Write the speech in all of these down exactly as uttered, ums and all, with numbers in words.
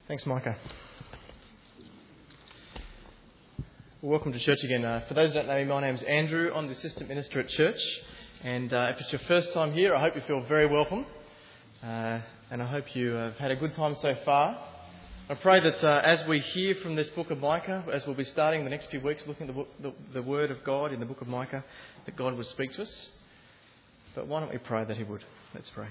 Thanks, Micah. Well, welcome to church again. Uh, for those who don't know me, my name's Andrew. I'm the assistant minister at church. And uh, if it's your first time here, I hope you feel very welcome. Uh, and I hope you have had a good time so far. I pray that uh, as we hear from this book of Micah, as we'll be starting the next few weeks looking at the, book, the, the word of God in the book of Micah, that God would speak to us. But why don't we pray that He would? Let's pray.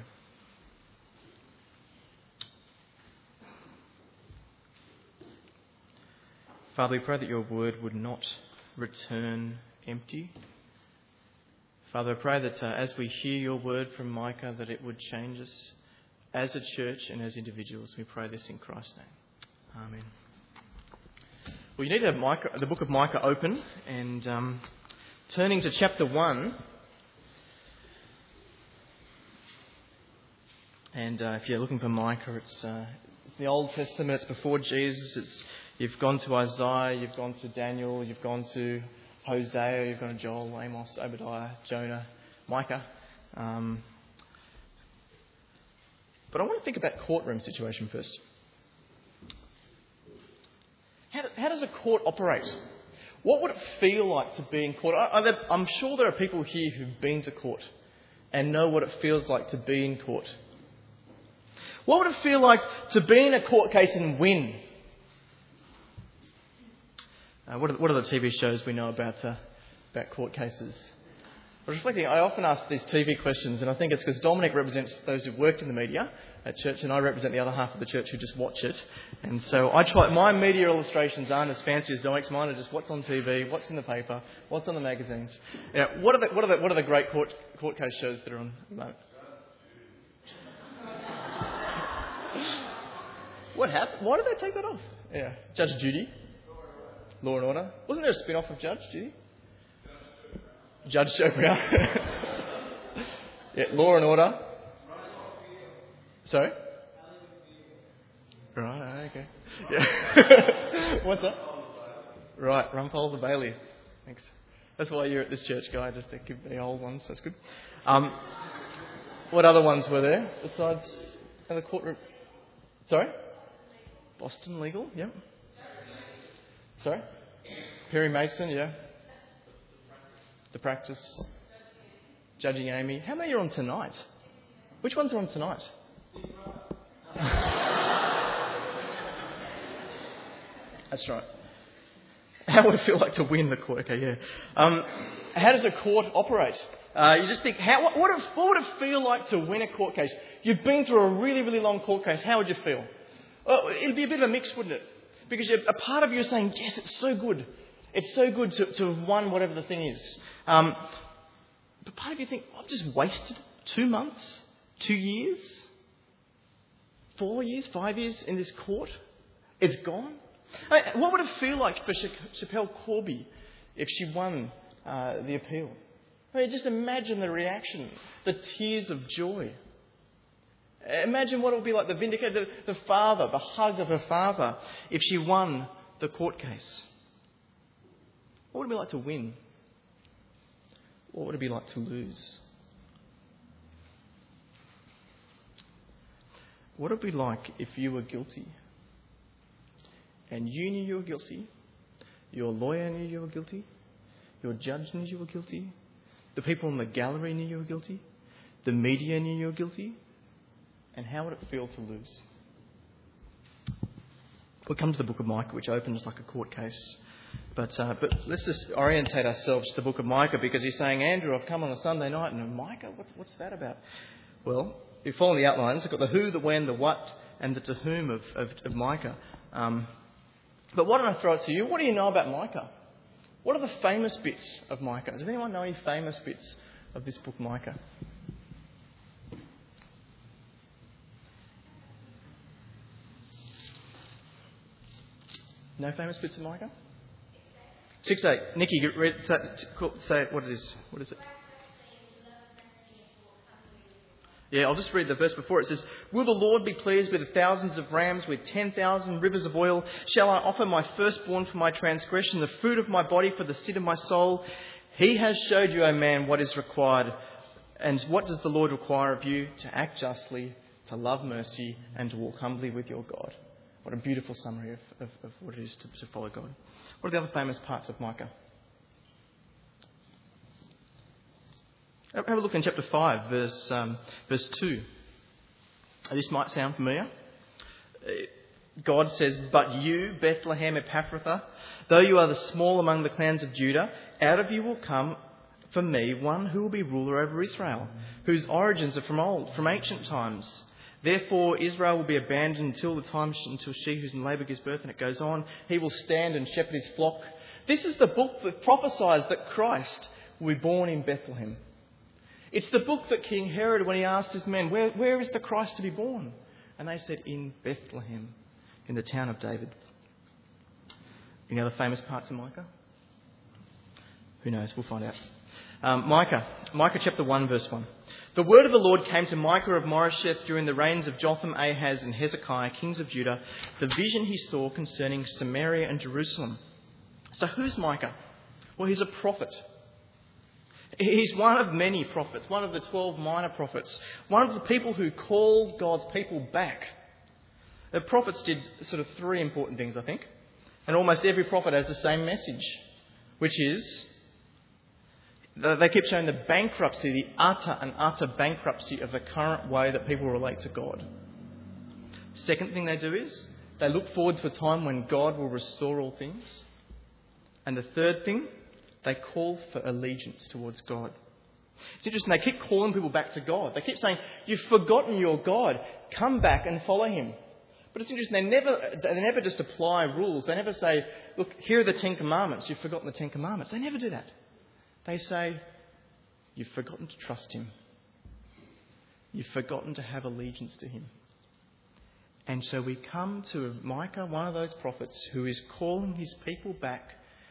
Father, we pray that your word would not return empty. Father, I pray that uh, as we hear your word from Micah, that it would change us as a church and as individuals. We pray this in Christ's name. Amen. Well, you need to have Micah, the book of Micah open and um, turning to chapter one. And uh, if you're looking for Micah, it's, uh, it's the Old Testament, it's before Jesus, it's You've gone to Isaiah, you've gone to Daniel, you've gone to Hosea, you've gone to Joel, Amos, Obadiah, Jonah, Micah. Um, but I want to think about courtroom situation first. How, do, how does a court operate? What would it feel like to be in court? Are there, I'm sure there are people here who've been to court and know what it feels like to be in court. What would it feel like to be in a court case and win? Uh, what, are, what are the T V shows we know about uh, about court cases? I was reflecting, I often ask these T V questions, and I think it's because Dominic represents those who've worked in the media at church, and I represent the other half of the church who just watch it. And so I try. My media illustrations aren't as fancy as Dominic's. Mine are just what's on T V, what's in the paper, what's on the magazines. You know, what are the what are the what are the great court court case shows that are on at the moment? What happened? Why did they take that off? Yeah, Judge Judy. Law and Order. Wasn't there a spin-off of Judge Judy? Judge Joe Brown. Yeah, Law and Order. Sorry? Right, okay. Yeah. What's that? Right, Rumpole the Bailey. Thanks. That's why you're at this church, guy, just to give the old ones. That's good. Um, what other ones were there besides the courtroom? Sorry? Boston Legal, yeah. Sorry? Perry Mason, yeah. The Practice. Judging Amy. How many are on tonight? Which ones are on tonight? That's right. How would it feel like to win the court? Okay, yeah. Um, how does a court operate? Uh, you just think, how, what, what, if, what would it feel like to win a court case? You've been through a really, really long court case. How would you feel? Well, it'd be a bit of a mix, wouldn't it? Because a part of you is saying, yes, it's so good. It's so good to, to have won whatever the thing is. Um, but part of you think, I've just wasted two months, two years, four years, five years in this court. It's gone. I mean, what would it feel like for Schapelle Corby if she won uh, the appeal? I mean, just imagine the reaction, the tears of joy. Imagine what it would be like, the vindicate, the, the father, the hug of her father, if she won the court case. What would it be like to win? What would it be like to lose? What would it be like if you were guilty? And you knew you were guilty, your lawyer knew you were guilty, your judge knew you were guilty, the people in the gallery knew you were guilty, the media knew you were guilty. And how would it feel to lose? We'll come to the book of Micah, which opens like a court case. But uh, but let's just orientate ourselves to the book of Micah, because he's saying, Andrew, I've come on a Sunday night, and Micah, what's, what's that about? Well, if you follow the outlines, I've got the who, the when, the what, and the to whom of, of, of Micah. Um, but why don't I throw it to you? What do you know about Micah? What are the famous bits of Micah? Does anyone know any famous bits of this book, Micah? No famous bits of Micah? Six eight. Nikki, read, say, say what it is. What is it? Yeah, I'll just read the verse before. It says, Will the Lord be pleased with thousands of rams, with ten thousand rivers of oil? Shall I offer my firstborn for my transgression, the fruit of my body for the sin of my soul? He has showed you, O man, what is required. And what does the Lord require of you? To act justly, to love mercy, and to walk humbly with your God. What a beautiful summary of, of, of what it is to, to follow God. What are the other famous parts of Micah? Have a look in chapter five, verse, um, verse two. This might sound familiar. God says, "But you, Bethlehem Ephrathah, though you are the small among the clans of Judah, out of you will come for me one who will be ruler over Israel, whose origins are from old, from ancient times. Therefore Israel will be abandoned until the time, until she who's in labour gives birth," and it goes on. "He will stand and shepherd his flock." This is the book that prophesies that Christ will be born in Bethlehem. It's the book that King Herod, when he asked his men, where, where is the Christ to be born? And they said, in Bethlehem, in the town of David. Any other famous parts of Micah? Who knows? We'll find out. Um, Micah, Micah chapter one, verse one. "The word of the Lord came to Micah of Moresheth during the reigns of Jotham, Ahaz and Hezekiah, kings of Judah, the vision he saw concerning Samaria and Jerusalem." So who's Micah? Well, he's a prophet. He's one of many prophets, one of the twelve minor prophets, one of the people who called God's people back. The prophets did sort of three important things, I think. And almost every prophet has the same message, which is they keep showing the bankruptcy, the utter and utter bankruptcy of the current way that people relate to God. Second thing they do is they look forward to a time when God will restore all things. And the third thing, they call for allegiance towards God. It's interesting, they keep calling people back to God. They keep saying, "You've forgotten your God. Come back and follow him." But it's interesting, they never, they never just apply rules. They never say, "Look, here are the Ten Commandments. You've forgotten the Ten Commandments." They never do that. They say, "You've forgotten to trust him. You've forgotten to have allegiance to him." And so we come to Micah, one of those prophets, who is calling his people back,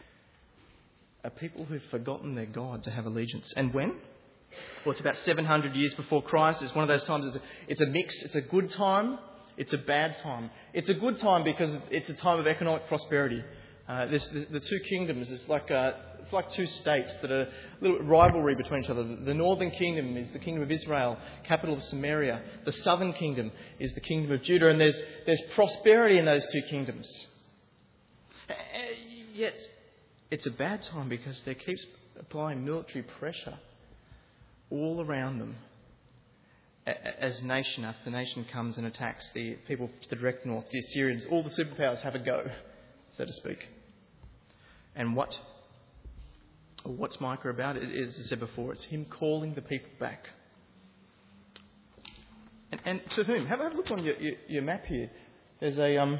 a people who've forgotten their God, to have allegiance. And when? Well, it's about seven hundred years before Christ. It's one of those times, it's a, it's a mix. It's a good time. It's a bad time. It's a good time because it's a time of economic prosperity. Uh, this, the, the two kingdoms, it's like, uh, it's like two states that are a little bit rivalry between each other. The northern kingdom is the kingdom of Israel, capital of Samaria. The southern kingdom is the kingdom of Judah. And there's, there's prosperity in those two kingdoms. Uh, yet, it's a bad time because they keep applying military pressure all around them as nation after nation comes and attacks the people to the direct north, the Assyrians. All the superpowers have a go, so to speak. And what, what's Micah about? It is, as I said before, it's him calling the people back. And, and to whom? Have a look on your, your, your map here. There's a... Um,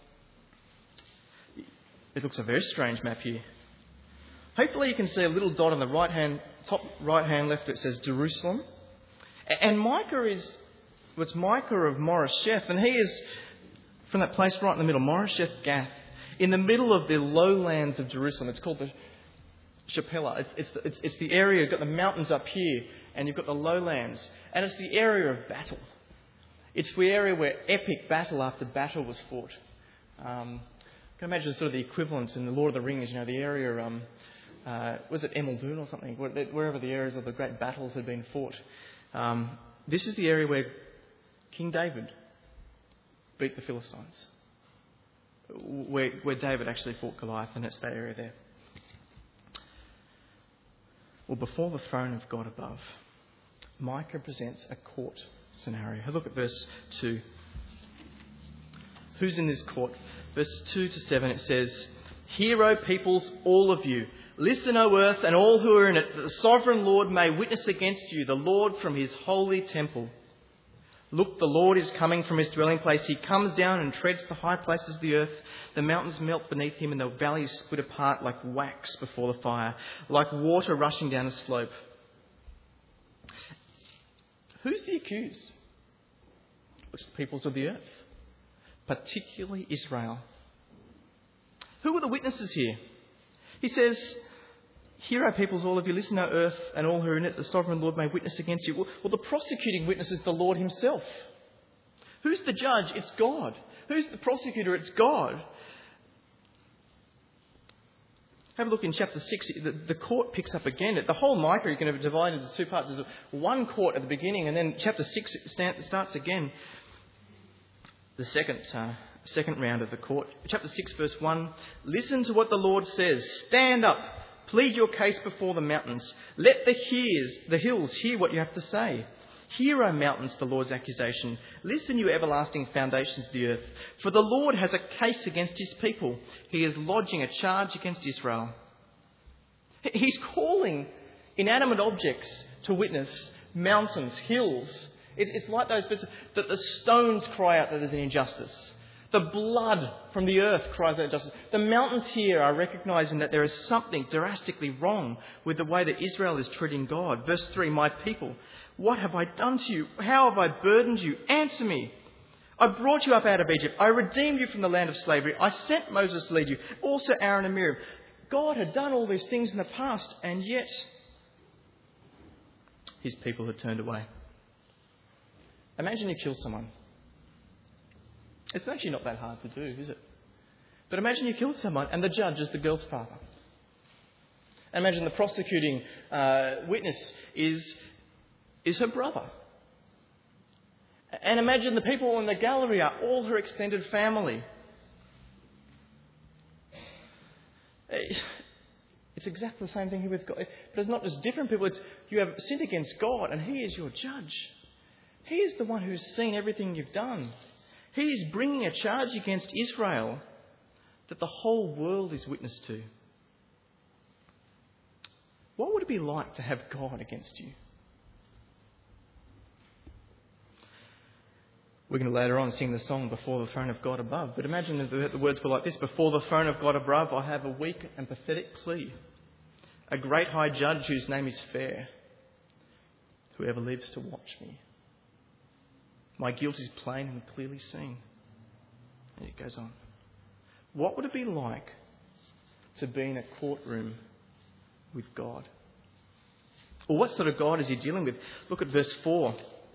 it looks a very strange map here. Hopefully you can see a little dot on the right hand, top right hand left that says Jerusalem. And Micah is, well, it's Micah of Moresheth, and he is from that place right in the middle, Moresheth Gath, in the middle of the lowlands of Jerusalem. It's called the Shephelah. It's, it's, it's, it's the area, you've got the mountains up here, and you've got the lowlands, and it's the area of battle. It's the area where epic battle after battle was fought. Um, you can imagine sort of the equivalent in the Lord of the Rings, you know, the area, um, uh, was it Emeldune or something, wherever the areas of the great battles had been fought. Um, this is the area where King David beat the Philistines, where, where David actually fought Goliath, and it's that area there. Well, before the throne of God above, Micah presents a court scenario. Have a look at verse two. Who's in this court? Verse two to seven, it says, "Hear, O peoples, all of you. Listen, O earth, and all who are in it, that the sovereign Lord may witness against you, the Lord from his holy temple. Look, the Lord is coming from his dwelling place. He comes down and treads the high places of the earth. The mountains melt beneath him, and the valleys split apart like wax before the fire, like water rushing down a slope." Who's the accused? It's the peoples of the earth, particularly Israel. Who are the witnesses here? He says, "Hear, O peoples, all of you, listen, O earth, and all who are in it, the sovereign Lord may witness against you." Well, well, the prosecuting witness is the Lord himself. Who's the judge? It's God. Who's the prosecutor? It's God. Have a look in chapter six. The, the court picks up again. The whole Micah is going to be divided into two parts. There's one court at the beginning, and then chapter six starts again. The second uh, second round of the court. Chapter six, verse one. Listen to what the Lord says. Stand up. Plead your case before the mountains. Let the hears, the hills hear what you have to say. Hear, O mountains, the Lord's accusation. Listen, you everlasting foundations of the earth. For the Lord has a case against his people. He is lodging a charge against Israel. He's calling inanimate objects to witness, mountains, hills. It's like those bits that the stones cry out that there's an injustice. The blood from the earth cries out injustice. The mountains here are recognising that there is something drastically wrong with the way that Israel is treating God. Verse three, my people, what have I done to you? How have I burdened you? Answer me. I brought you up out of Egypt. I redeemed you from the land of slavery. I sent Moses to lead you. Also Aaron and Miriam. God had done all these things in the past, and yet his people had turned away. Imagine you kill someone. It's actually not that hard to do, is it? But imagine you killed someone and the judge is the girl's father. Imagine the prosecuting uh, witness is, is her brother. And imagine the people in the gallery are all her extended family. It's exactly the same thing here with God. But it's not just different people. It's you have sinned against God and he is your judge. He is the one who's seen everything you've done. He is bringing a charge against Israel that the whole world is witness to. What would it be like to have God against you? We're going to later on sing the song Before the Throne of God Above. But imagine if the words were like this. Before the throne of God above, I have a weak and pathetic plea. A great high judge whose name is fair. Whoever lives to watch me. My guilt is plain and clearly seen. And it goes on. What would it be like to be in a courtroom with God? Well, what sort of God is he dealing with? Look at verse four.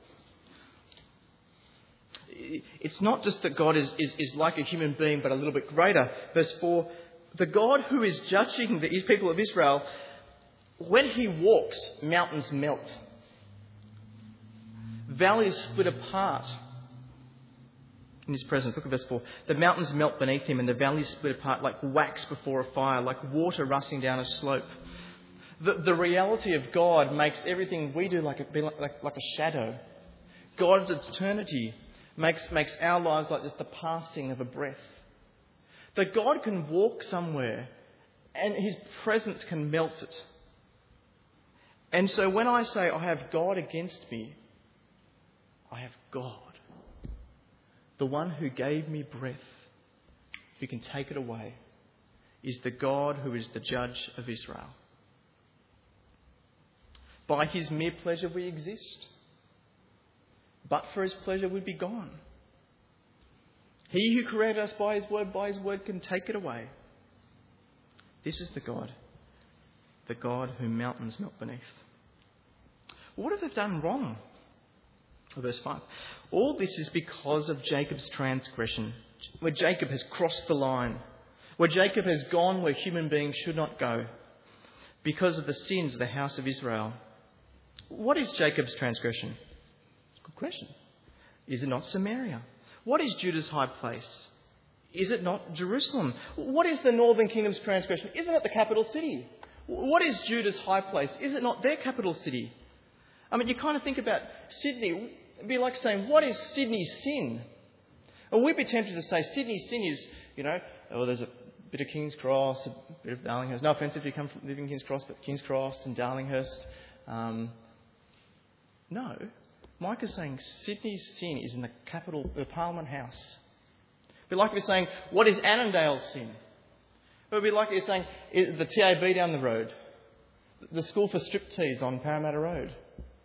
It's not just that God is, is, is like a human being, but a little bit greater. Verse four, the God who is judging the people of Israel, when he walks, mountains melt. Valleys split apart in his presence. Look at verse four. The mountains melt beneath him and the valleys split apart like wax before a fire, like water rushing down a slope. The, the reality of God makes everything we do like a, like, like a shadow. God's eternity makes, makes our lives like just the passing of a breath. That God can walk somewhere and his presence can melt it. And so when I say I have God against me, I have God, the one who gave me breath, who can take it away, is the God who is the judge of Israel. By his mere pleasure we exist, but for his pleasure we'd be gone. He who created us by his word, by his word can take it away. This is the God, the God whom mountains melt beneath. What have they done wrong? Verse five. All this is because of Jacob's transgression, where Jacob has crossed the line, where Jacob has gone where human beings should not go, because of the sins of the house of Israel. What is Jacob's transgression? Good question. Is it not Samaria? What is Judah's high place? Is it not Jerusalem? What is the northern kingdom's transgression? Isn't it the capital city? What is Judah's high place? Is it not their capital city? I mean, you kind of think about Sydney. It'd be like saying, what is Sydney's sin? And we'd be tempted to say Sydney's sin is, you know, oh, there's a bit of King's Cross, a bit of Darlinghurst. No offence if you come from living in King's Cross, but King's Cross and Darlinghurst. Um, no. Mike is saying Sydney's sin is in the capital, the Parliament House. It'd be like if you're saying, what is Annandale's sin? It would be like if you're saying the T A B down the road, the school for striptease on Parramatta Road.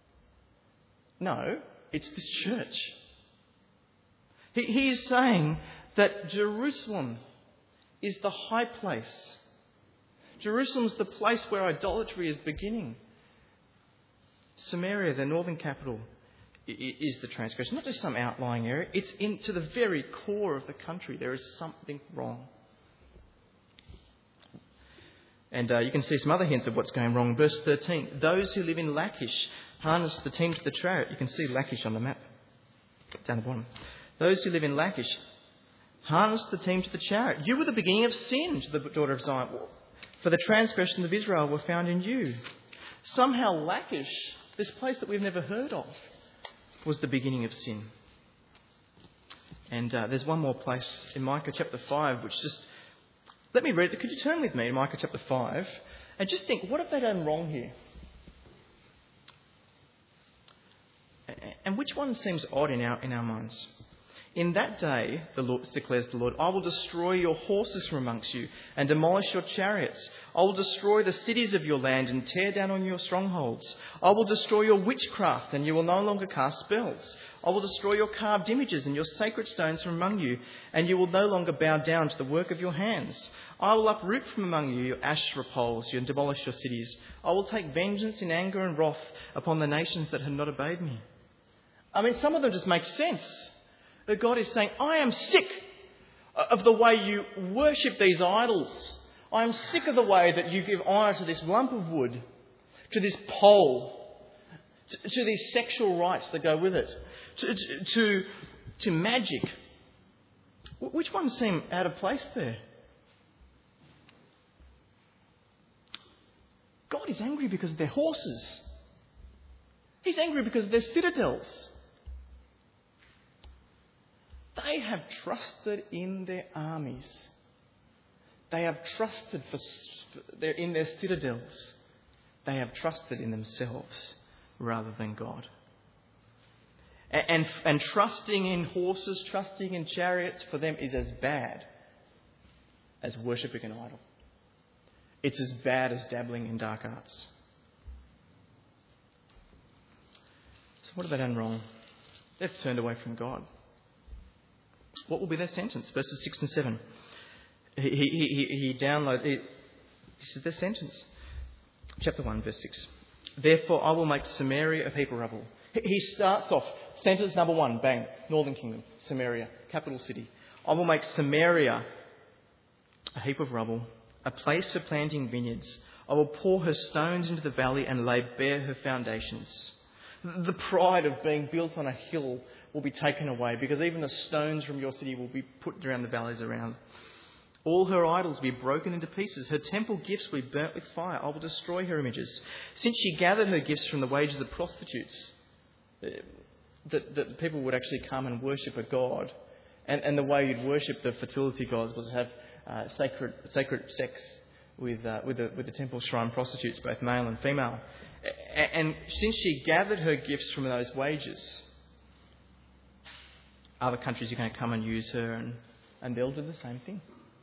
No, it's this church. He, he is saying that Jerusalem is the high place. Jerusalem's the place where idolatry is beginning. Samaria, the northern capital, is the transgression. Not just some outlying area. It's into the very core of the country. There is something wrong. And uh, you can see some other hints of what's going wrong. Verse thirteen. Those who live in Lachish harness the team to the chariot. You can see Lachish on the map down the bottom. Those who live in Lachish harnessed the team to the chariot. You were the beginning of sin to the daughter of Zion. For the transgressions of Israel were found in you. Somehow Lachish, this place that we've never heard of, was the beginning of sin. And uh, there's one more place in Micah chapter five, which just... Let me read it. Could you turn with me to Micah chapter five and just think, what have they done wrong here? And which one seems odd in our in our minds? In that day, the Lord declares the Lord, I will destroy your horses from amongst you and demolish your chariots. I will destroy the cities of your land and tear down on your strongholds. I will destroy your witchcraft and you will no longer cast spells. I will destroy your carved images and your sacred stones from among you, and you will no longer bow down to the work of your hands. I will uproot from among you your Asherah poles and demolish your cities. I will take vengeance in anger and wrath upon the nations that had not obeyed me. I mean, some of them just make sense. That God is saying, I am sick of the way you worship these idols. I am sick of the way that you give honour to this lump of wood, to this pole, to, to these sexual rites that go with it, to, to, to magic. Which ones seem out of place there? God is angry because of their horses. He's angry because of their citadels. They have trusted in their armies. They have trusted for, they're in their citadels. They have trusted in themselves rather than God. And, and, and trusting in horses, trusting in chariots for them is as bad as worshipping an idol. It's as bad as dabbling in dark arts. So what have they done wrong? They've turned away from God. What will be their sentence? Verses six and seven. He, he, he, he downloads... He, this is their sentence. Chapter one, verse six. Therefore I will make Samaria a heap of rubble. He starts off, sentence number one, bang, Northern Kingdom, Samaria, capital city. I will make Samaria a heap of rubble, a place for planting vineyards. I will pour her stones into the valley and lay bare her foundations. The pride of being built on a hill will be taken away, because even the stones from your city will be put around the valleys around. All her idols will be broken into pieces. Her temple gifts will be burnt with fire. I will destroy her images. Since she gathered her gifts from the wages of prostitutes, that, that people would actually come and worship a god. And, and the way you'd worship the fertility gods was to have uh, sacred sacred sex with, uh, with, the, with the temple shrine prostitutes, both male and female. And, and since she gathered her gifts from those wages, other countries are going to come and use her, and, and they'll do the same thing.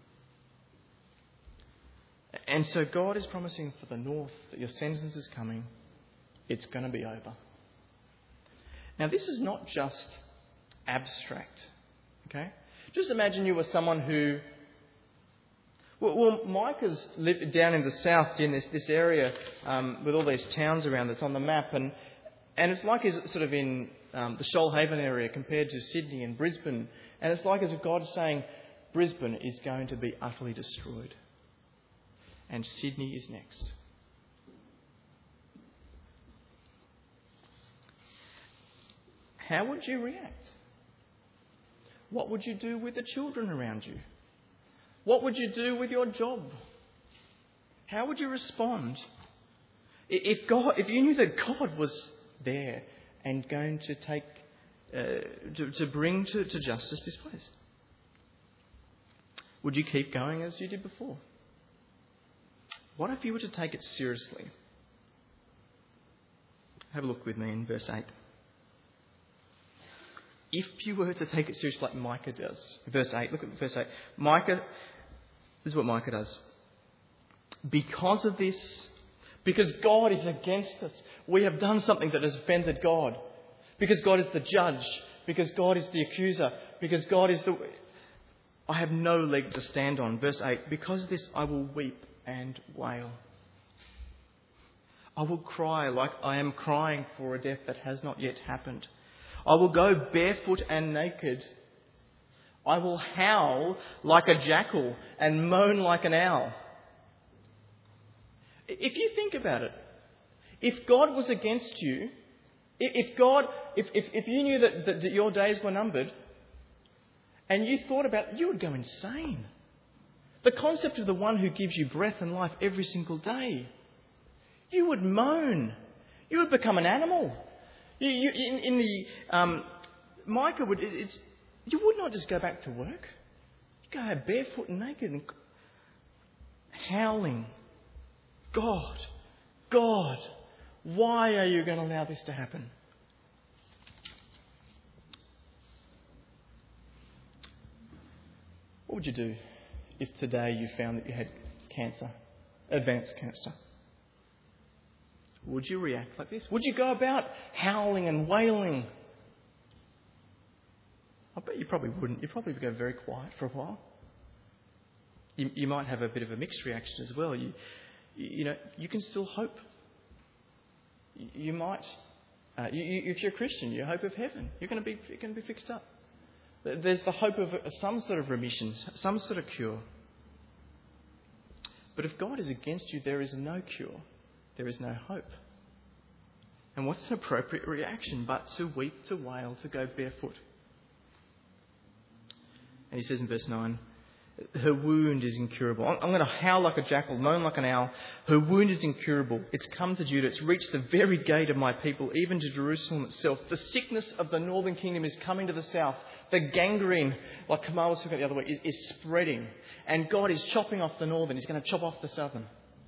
And so God is promising for the north that your sentence is coming. It's going to be over. Now, this is not just abstract. Okay? Just imagine you were someone who... Well, well Micah's lived down in the south in this, this area um, with all these towns around that's on the map. And, and it's like he's sort of in... Um, the Shoalhaven area compared to Sydney and Brisbane. And it's like as if God is saying, Brisbane is going to be utterly destroyed. And Sydney is next. How would you react? What would you do with the children around you? What would you do with your job? How would you respond? If God, if you knew that God was there and going to take, uh, to, to bring to, to justice this place, would you keep going as you did before? What if you were to take it seriously? Have a look with me in verse eight. If you were to take it seriously like Micah does. Verse eight, look at verse eight. Micah, this is what Micah does. Because of this, because God is against us, we have done something that has offended God. Because God is the judge. Because God is the accuser. Because God is the... I have no leg to stand on. Verse eight. Because of this, I will weep and wail. I will cry like I am crying for a death that has not yet happened. I will go barefoot and naked. I will howl like a jackal and moan like an owl. If you think about it, if God was against you, if God, if, if, if you knew that, that, that your days were numbered, and you thought about, you would go insane. The concept of the one who gives you breath and life every single day. You would moan. You would become an animal. You, you, in, in the um, Micah would. It, it's you would not just go back to work. You go out barefoot and naked and howling. God, God, why are you going to allow this to happen? What would you do if today you found that you had cancer, advanced cancer? Would you react like this? Would you go about howling and wailing? I bet you probably wouldn't. You'd probably go very quiet for a while. You, you might have a bit of a mixed reaction as well. You, you know, you can still hope. You, you might, uh, you, you, if you're a Christian, you hope of heaven. You're going to be, you're going to be fixed up. There's the hope of some sort of remission, some sort of cure. But if God is against you, there is no cure. There is no hope. And what's an appropriate reaction but to weep, to wail, to go barefoot? And he says in verse nine, her wound is incurable. I'm going to howl like a jackal, moan like an owl. Her wound is incurable. It's come to Judah. It's reached the very gate of my people, even to Jerusalem itself. The sickness of the northern kingdom is coming to the south. The gangrene, like Kamal was talking about the other way, is, is spreading. And God is chopping off the northern. He's going to chop off the southern.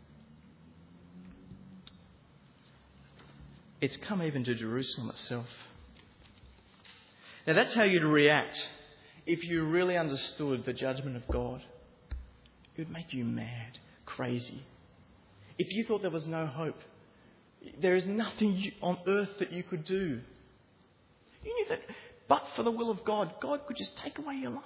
It's come even to Jerusalem itself. Now that's how you'd react if you really understood the judgment of God. It would make you mad, crazy. If you thought there was no hope, there is nothing you, on earth that you could do. You knew that, but for the will of God, God could just take away your life.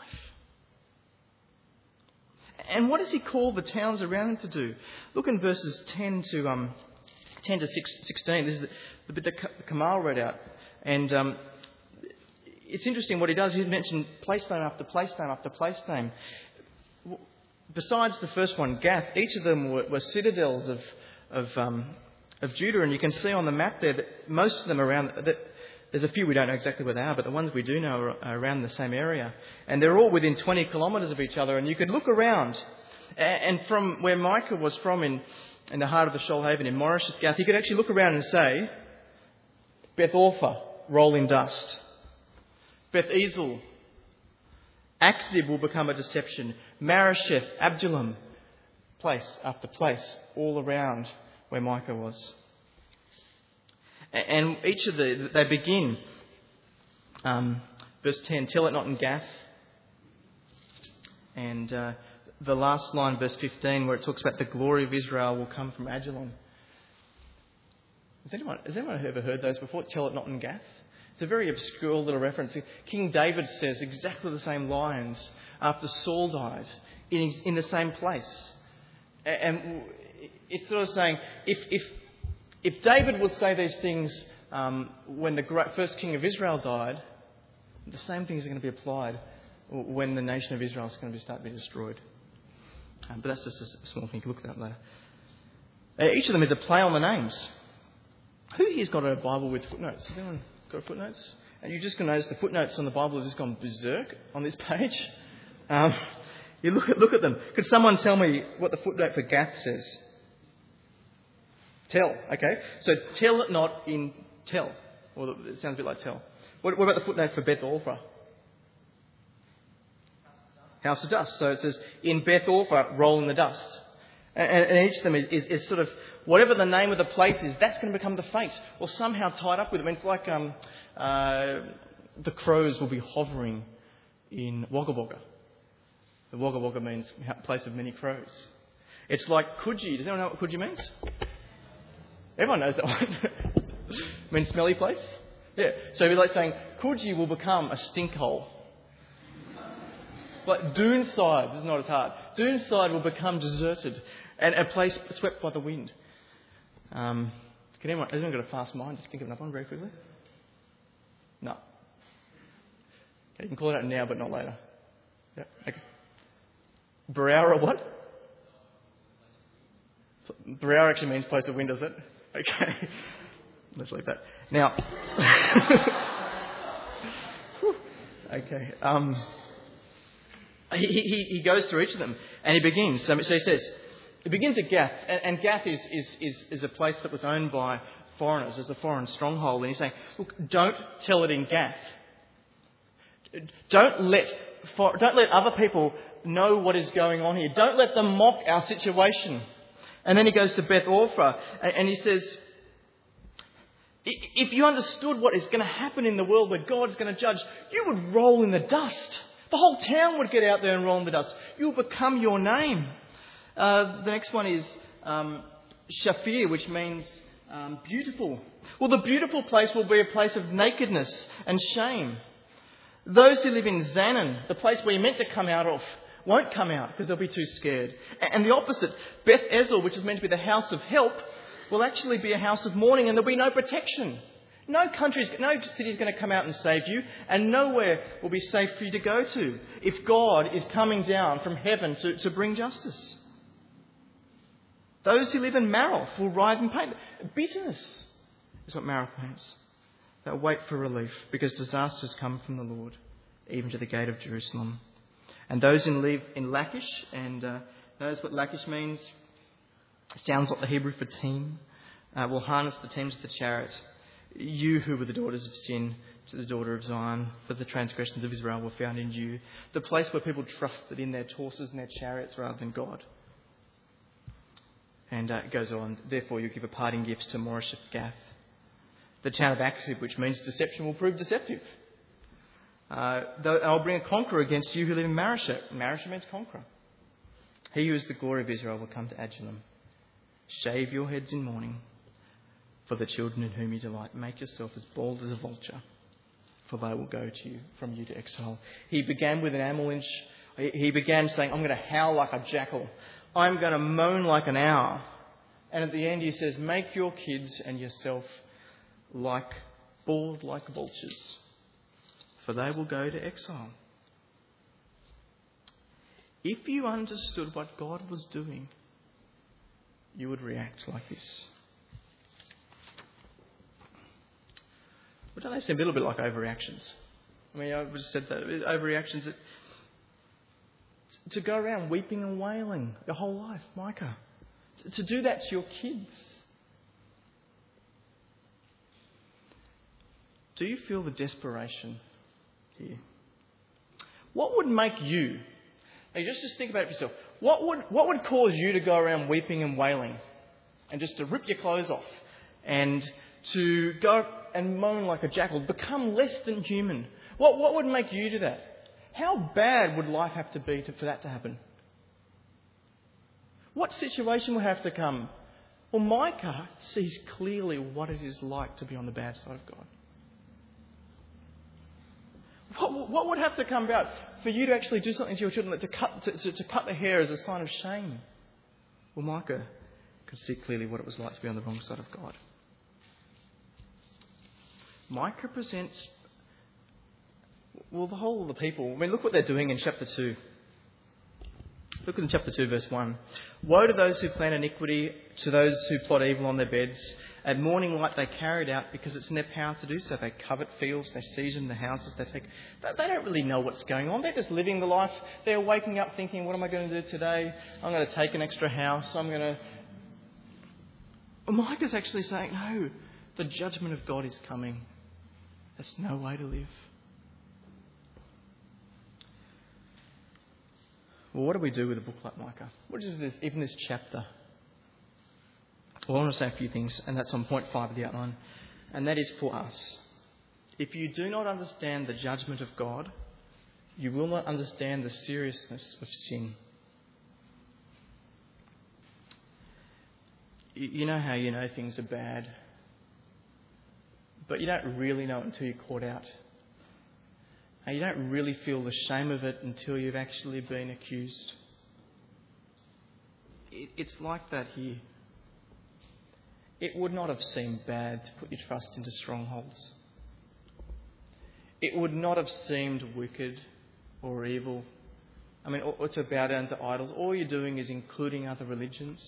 And what does he call the towns around him to do? Look in verses ten to um, ten to sixteen. This is the, the bit that Kamal read out, and um, it's interesting what he does. He mentioned place name after place name after place name. Besides the first one, Gath, each of them were, were citadels of of, um, of Judah, and you can see on the map there that most of them are around. That, there's a few we don't know exactly where they are, but the ones we do know are, are around the same area, and they're all within twenty kilometres of each other. And you could look around, and from where Micah was from in in the heart of the Shoalhaven in Moresheth Gath, he could actually look around and say, Beth Orpha, roll in dust. Beth Ezel, Akzib will become a deception. Maresheth, Abdullam, place after place, all around where Micah was. And each of the, they begin, um, verse ten, tell it not in Gath. And uh, the last line, verse fifteen, where it talks about the glory of Israel will come from Ajalon. Has anyone, has anyone ever heard those before? Tell it not in Gath. It's a very obscure little reference. King David says exactly the same lines after Saul died in, in the same place. And it's sort of saying, if if if David would say these things um, when the great first king of Israel died, the same things are going to be applied when the nation of Israel is going to be start being destroyed. Um, but that's just a small thing. You can look at that later. Uh, each of them is a play on the names. Who here's got a Bible with footnotes? Has anyone got footnotes? And you're just going to notice the footnotes on the Bible have just gone berserk on this page. Um, you look at look at them. Could someone tell me what the footnote for Gath says? Tell, okay. So tell it not in tell. Or it sounds a bit like tell. What, what about the footnote for Beth Orpha? House of dust. So it says, in Beth Orpha, roll in the dust. And, and each of them is, is, is sort of, whatever the name of the place is, that's going to become the fate. Or somehow tied up with it. I mean, it's like um, uh, the crows will be hovering in Wagga Wagga. The Wagga Wagga means place of many crows. It's like Coogee. Does anyone know what Coogee means? Everyone knows that one. It means smelly place. Yeah. So it'd be like saying, Coogee will become a stink hole. Like Doonside, this is not as hard. Doonside will become deserted and a place swept by the wind. Um, can anyone, has anyone got a fast mind? Just think of another one very quickly. No. Okay, you can call it out now, but not later. Yeah. Okay. Browra what? Browra actually means place of wind, does it? Okay. Let's leave that. Now. Okay. Um. he, he, he goes through each of them and he begins. So he says, he begins at Gath, and, and Gath is, is, is, is a place that was owned by foreigners as a foreign stronghold. And he's saying, look, don't tell it in Gath. Don't let, for, don't let other people know what is going on here. Don't let them mock our situation. And then he goes to Beth Orpha and, and he says, if you understood what is going to happen in the world where God is going to judge, you would roll in the dust. The whole town would get out there and roll in the dust. You'll become your name. Uh, the next one is um, Shafir, which means um, beautiful. Well, the beautiful place will be a place of nakedness and shame. Those who live in Zanan, the place where you're meant to come out of, won't come out because they'll be too scared. And the opposite, Beth Ezel, which is meant to be the house of help, will actually be a house of mourning, and there'll be no protection. No country's, no city's going to come out and save you, and nowhere will be safe for you to go to if God is coming down from heaven to, to bring justice. Those who live in Maroth will writhe in pain. Bitterness is what Maroth means. They'll wait for relief because disasters come from the Lord, even to the gate of Jerusalem. And those who live in Lachish, and uh, knows what Lachish means? Sounds like the Hebrew for team. Uh, will harness the teams of the chariot. You who were the daughters of sin to the daughter of Zion, for the transgressions of Israel were found in you. The place where people trusted in their horses and their chariots rather than God. And uh, it goes on, therefore you give a parting gifts to Moresheth Gath. The town of Akshib, which means deception, will prove deceptive. Uh, I'll bring a conqueror against you who live in Mareshah. Mareshah means conqueror. He who is the glory of Israel will come to Adullam. Shave your heads in mourning for the children in whom you delight. Make yourself as bald as a vulture, for they will go to you from you to exile. He began with an avalanche. He began saying, I'm going to howl like a jackal. I'm going to moan like an owl. And at the end he says, make your kids and yourself like bald like vultures, for they will go to exile. If you understood what God was doing, you would react like this. But don't they seem a little bit like overreactions? I mean, I just said that. Overreactions. That, to go around weeping and wailing your whole life, Micah. To, to do that to your kids. Do you feel the desperation here? What would make you, now just, just think about it for yourself, what would, what would cause you to go around weeping and wailing and just to rip your clothes off and to go and moan like a jackal, become less than human? What, what would make you do that? How bad would life have to be to, for that to happen? What situation would have to come? Well, Micah sees clearly what it is like to be on the bad side of God. What, what would have to come about for you to actually do something to your children, to cut, to, to, to cut the hair as a sign of shame? Well, Micah could see clearly what it was like to be on the wrong side of God. Micah presents, well, the whole of the people. I mean, look what they're doing in chapter two. Look in chapter two, verse one. Woe to those who plan iniquity, to those who plot evil on their beds. At morning light they carry it out because it's in their power to do so. They covet fields, they seize them, the houses they take. They don't really know what's going on. They're just living the life. They're waking up thinking, what am I going to do today? I'm going to take an extra house. I'm going to... Well, Micah's actually saying, no, the judgment of God is coming. That's no way to live. Well, what do we do with a book like Micah? What is this, even this chapter? Well, I want to say a few things, and that's on point five of the outline. And that is for us. If you do not understand the judgment of God, you will not understand the seriousness of sin. You know how you know things are bad, but you don't really know it until you're caught out. And you don't really feel the shame of it until you've actually been accused. It's like that here. It would not have seemed bad to put your trust into strongholds. It would not have seemed wicked or evil. I mean, or to bow down to idols. All you're doing is including other religions.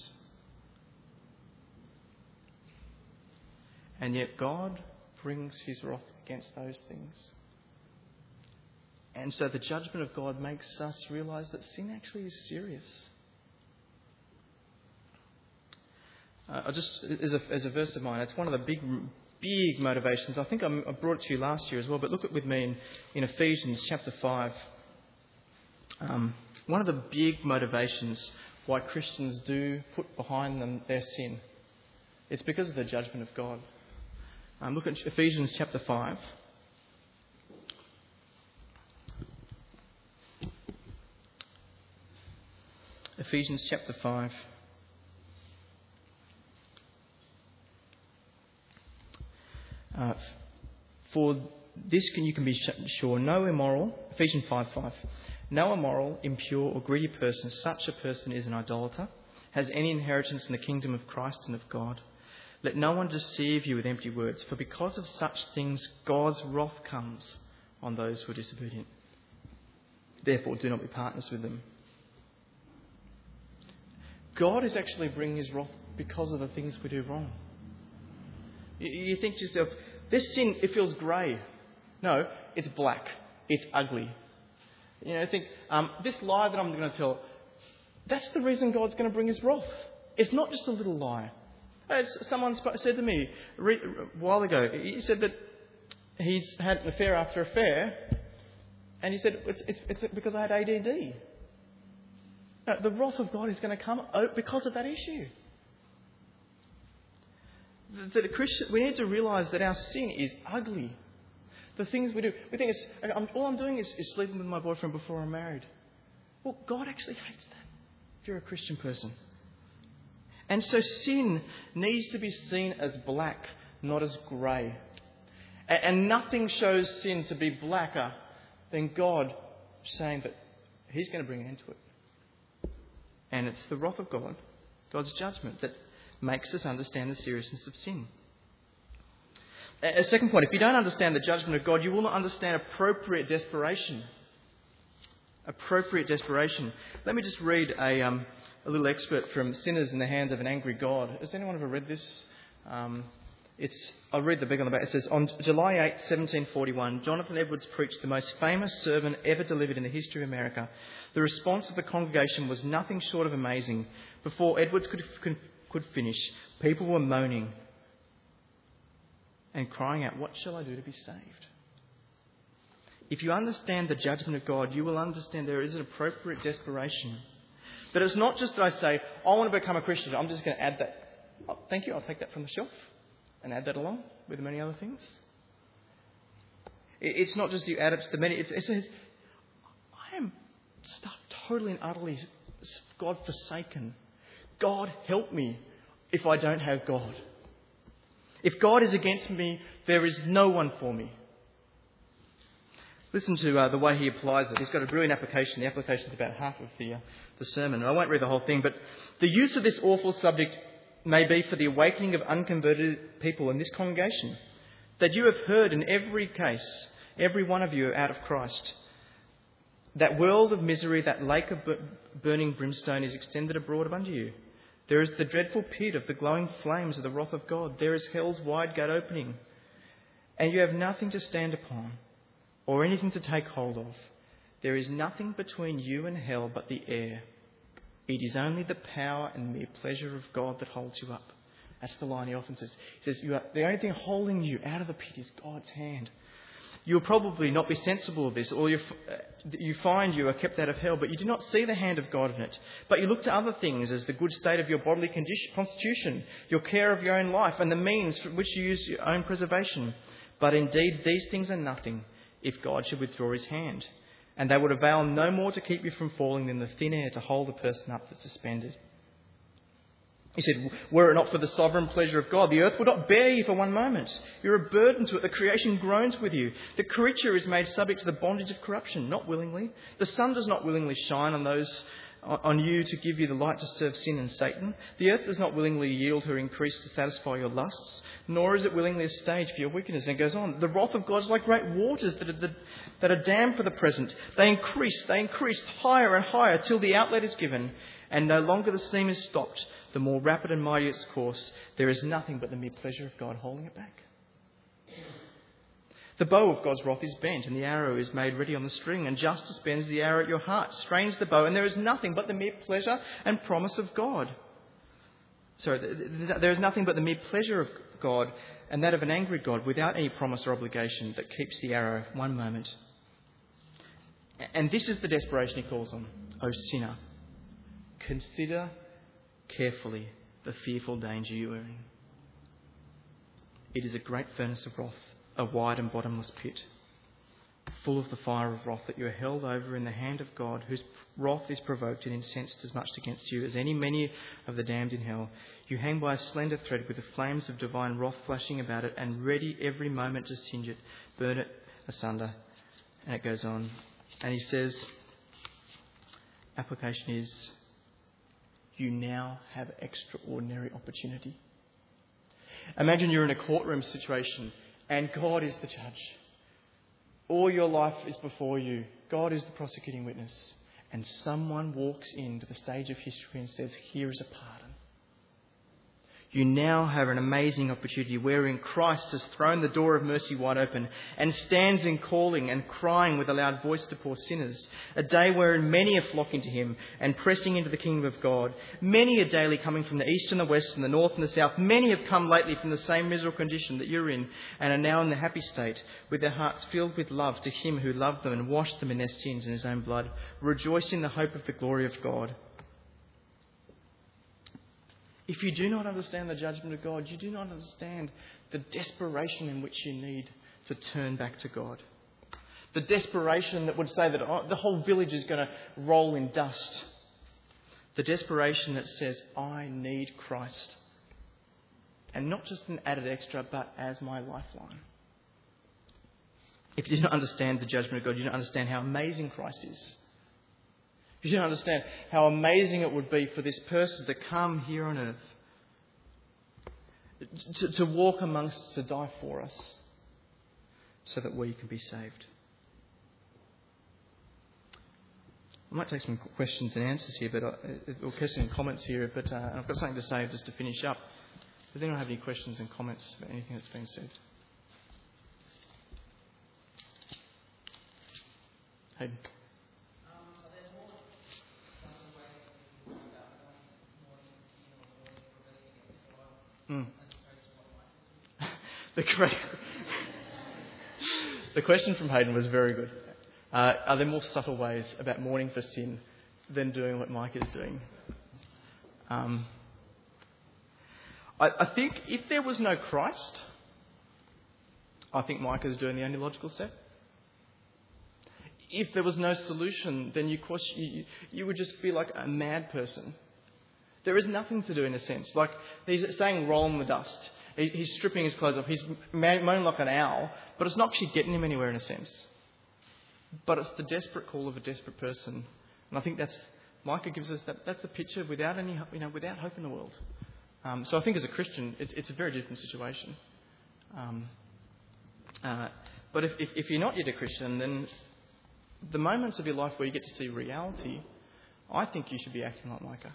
And yet God brings his wrath against those things. And so the judgment of God makes us realise that sin actually is serious. Uh, I just as a, as a verse of mine, it's one of the big, big motivations. I think I'm, I brought it to you last year as well, but look at with me in, in Ephesians chapter five. Um, one of the big motivations why Christians do put behind them their sin, it's because of the judgment of God. Um, look at Ephesians chapter five. Ephesians chapter five. Uh, for this can you can be sure, no immoral, Ephesians five five, no immoral, impure or greedy person, such a person is an idolater, has any inheritance in the kingdom of Christ and of God. Let no one deceive you with empty words, for because of such things God's wrath comes on those who are disobedient. Therefore do not be partners with them. God is actually bringing his wrath because of the things we do wrong. You think to yourself, this sin, it feels grey. No, it's black. It's ugly. You know, think, um, this lie that I'm going to tell, that's the reason God's going to bring his wrath. It's not just a little lie. As someone said to me a while ago, he said that he's had an affair after affair, and he said, it's, it's, it's because I had A D D. No, the wrath of God is going to come because of that issue. That a Christian, we need to realise that our sin is ugly. The things we do, we think it's, I'm, all I'm doing is, is sleeping with my boyfriend before I'm married. Well, God actually hates that if you're a Christian person. And so sin needs to be seen as black, not as grey. And, and nothing shows sin to be blacker than God saying that he's going to bring an end to it. And it's the wrath of God, God's judgment, that makes us understand the seriousness of sin. A second point, if you don't understand the judgment of God, you will not understand appropriate desperation. Appropriate desperation. Let me just read a, um, a little excerpt from Sinners in the Hands of an Angry God. Has anyone ever read this? Um, it's I'll read the big on the back. It says, on July eighth, seventeen forty-one, Jonathan Edwards preached the most famous sermon ever delivered in the history of America. The response of the congregation was nothing short of amazing. Before Edwards could, could, could finish, people were moaning and crying out, what shall I do to be saved? If you understand the judgment of God, you will understand there is an appropriate desperation. That it's not just that I say, I want to become a Christian, I'm just going to add that. Oh, thank you, I'll take that from the shelf and add that along with many other things. It's not just you add it to the many. It's, it's a, I am stuck totally and utterly God forsaken. God help me if I don't have God. If God is against me, there is no one for me. Listen to uh, the way he applies it. He's got a brilliant application. The application is about half of the, uh, the sermon. And I won't read the whole thing, but the use of this awful subject may be for the awakening of unconverted people in this congregation, that you have heard in every case, every one of you are out of Christ. That world of misery, that lake of burning brimstone is extended abroad unto you. There is the dreadful pit of the glowing flames of the wrath of God. There is hell's wide gate opening. And you have nothing to stand upon or anything to take hold of. There is nothing between you and hell but the air. It is only the power and mere pleasure of God that holds you up. That's the line he often says. He says, you are, the only thing holding you out of the pit is God's hand. You'll probably not be sensible of this, or you you find you are kept out of hell, but you do not see the hand of God in it. But you look to other things as the good state of your bodily condition, constitution, your care of your own life, and the means for which you use your own preservation. But indeed, these things are nothing if God should withdraw his hand, and they would avail no more to keep you from falling than the thin air to hold a person up that's suspended. He said, were it not for the sovereign pleasure of God, the earth would not bear you for one moment. You're a burden to it. The creation groans with you. The creature is made subject to the bondage of corruption, not willingly. The sun does not willingly shine on those on you to give you the light to serve sin and Satan. The earth does not willingly yield her increase to satisfy your lusts, nor is it willingly a stage for your wickedness. And it goes on. The wrath of God is like great waters that are, that are dammed for the present. They increase, they increase higher and higher till the outlet is given, and no longer the stream is stopped. The more rapid and mighty its course, there is nothing but the mere pleasure of God holding it back. The bow of God's wrath is bent, and the arrow is made ready on the string, and justice bends the arrow at your heart, strains the bow, and there is nothing but the mere pleasure and promise of God. Sorry, there is nothing but the mere pleasure of God, and that of an angry God, without any promise or obligation, that keeps the arrow one moment. And this is the desperation he calls on. O sinner, consider carefully the fearful danger you are in. It is a great furnace of wrath, a wide and bottomless pit, full of the fire of wrath, that you are held over in the hand of God, whose wrath is provoked and incensed as much against you as any many of the damned in hell. You hang by a slender thread with the flames of divine wrath flashing about it, and ready every moment to singe it, burn it asunder. And it goes on. And he says, application is, you now have extraordinary opportunity. Imagine you're in a courtroom situation and God is the judge. All your life is before you. God is the prosecuting witness. And someone walks into the stage of history and says, here is a pardon. You now have an amazing opportunity wherein Christ has thrown the door of mercy wide open and stands in calling and crying with a loud voice to poor sinners. A day wherein many are flocking to him and pressing into the kingdom of God. Many are daily coming from the east and the west and the north and the south. Many have come lately from the same miserable condition that you're in and are now in the happy state with their hearts filled with love to him who loved them and washed them in their sins in his own blood. Rejoice in the hope of the glory of God. If you do not understand the judgment of God, you do not understand the desperation in which you need to turn back to God. The desperation that would say that oh, the whole village is going to roll in dust. The desperation that says, I need Christ. And not just an added extra, but as my lifeline. If you do not understand the judgment of God, you don't understand how amazing Christ is. You don't understand how amazing it would be for this person to come here on earth, to, to walk amongst us, to die for us, so that we can be saved. I might take some questions and answers here, but uh, or questions and comments here. But uh, I've got something to say just to finish up. Does anyone have any questions and comments about anything that's been said? Hayden. Mm. the, the question from Hayden was very good. Uh, are there more subtle ways about mourning for sin than doing what Mike is doing? Um, I, I think if there was no Christ, I think Mike is doing the only logical step. If there was no solution, then you, you, you would just feel like a mad person. There is nothing to do in a sense. Like he's saying roll in the dust. He, he's stripping his clothes off. He's moaning like an owl, but it's not actually getting him anywhere in a sense. But it's the desperate call of a desperate person. And I think that's, Micah gives us that, that's the picture without any, you know, without hope in the world. Um, so I think as a Christian, it's, it's a very different situation. Um, uh, but if, if, if you're not yet a Christian, then the moments of your life where you get to see reality, I think you should be acting like Micah.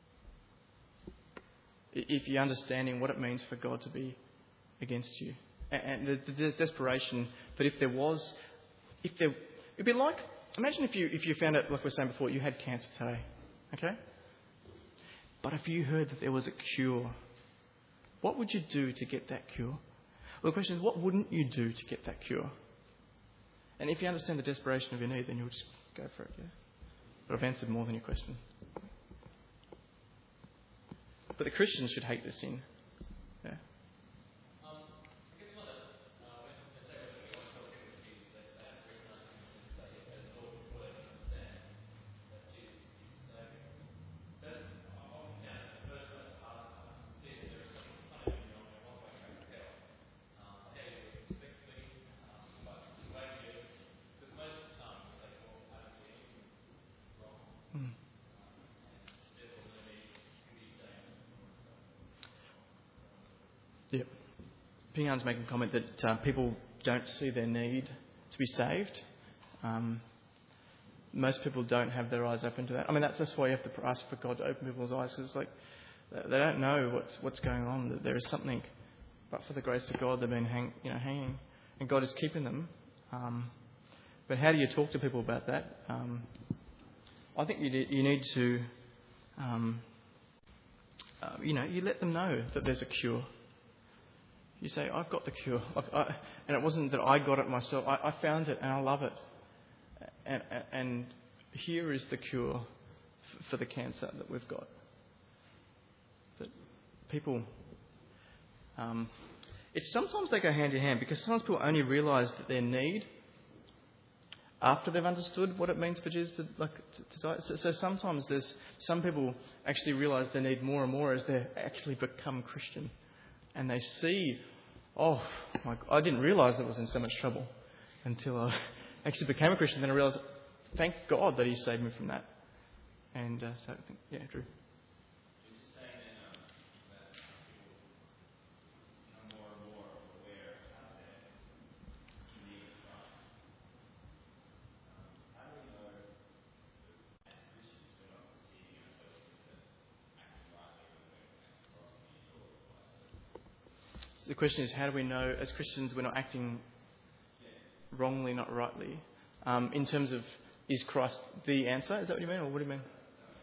If you're understanding what it means for God to be against you. And the, the desperation that if there was, if there, it'd be like, imagine if you if you found out, like we were saying before, you had cancer today, okay? But if you heard that there was a cure, what would you do to get that cure? Well, the question is, what wouldn't you do to get that cure? And if you understand the desperation of your need, then you'll just go for it, yeah? But I've answered more than your question. But the Christians should hate the sin. Yeah. Yep. Ping An's making a comment that uh, people don't see their need to be saved. Um, most people don't have their eyes open to that. I mean, that's, that's why you have to ask for God to open people's eyes, because like they don't know what's what's going on. That there is something, but for the grace of God, they've been hang, you know hanging and God is keeping them. Um, but how do you talk to people about that? Um, I think you need, you need to, um, uh, you know, you let them know that there's a cure. You say, I've got the cure. Like, I, and it wasn't that I got it myself. I, I found it and I love it. And, and here is the cure f- for the cancer that we've got. That people, um, it's sometimes they go hand in hand, because sometimes people only realise that their need after they've understood what it means for Jesus to, like, to, to die. So, so sometimes there's some people actually realise they need more and more as they actually become Christian. And they see, oh, my, I didn't realise I was in so much trouble until I actually became a Christian. Then I realised, thank God that He saved me from that. And uh, so I think, yeah, Drew. The question is, how do we know as Christians we're not acting wrongly, not rightly? Um, in terms of, is Christ the answer? Is that what you mean, or what do you mean?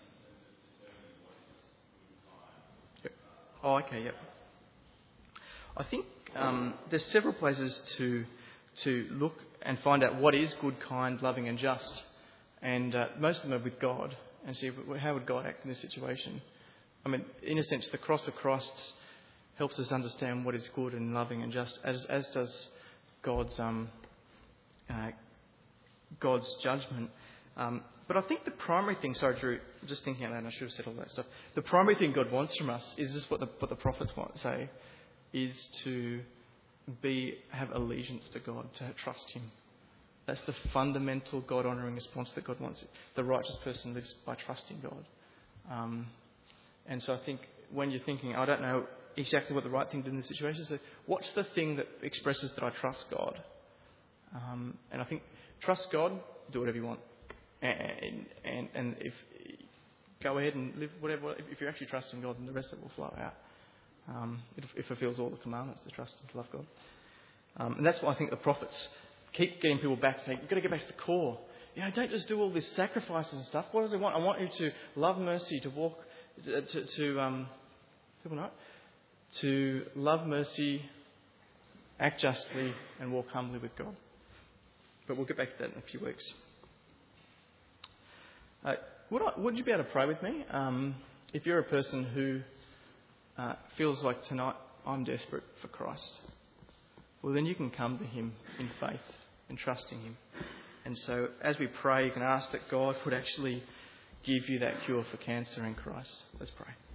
Yep. Oh, okay, yep. I think um, there's several places to to look and find out what is good, kind, loving and just. And uh, most of them are with God, and see how would God act in this situation. I mean, in a sense, the cross of Christ helps us understand what is good and loving and just, as as does God's um, uh, God's judgment. Um, but I think the primary thing, sorry Drew, I'm just thinking out loud, I should have said all that stuff. The primary thing God wants from us is just what the what the prophets want to say, is to be have allegiance to God, to trust Him. That's the fundamental God-honouring response that God wants. The righteous person lives by trusting God. Um, and so I think when you're thinking, I don't know exactly what the right thing to do in this situation is, so what's the thing that expresses that I trust God? Um, and I think trust God, do whatever you want, and and and if go ahead and live whatever. If you're actually trusting God, then the rest of it will flow out. Um, it, it fulfills all the commandments to trust and to love God. Um, and that's why I think the prophets keep getting people back, saying, you've got to get back to the core. You know, don't just do all this sacrifices and stuff. What does it want? I want you to love mercy, to walk, to, to, to um, people know, to love mercy, act justly, and walk humbly with God. But we'll get back to that in a few weeks. Uh, would, I, would you be able to pray with me? Um, if you're a person who uh, feels like tonight I'm desperate for Christ, well, then you can come to Him in faith and trusting Him. And so as we pray, you can ask that God would actually give you that cure for cancer in Christ. Let's pray.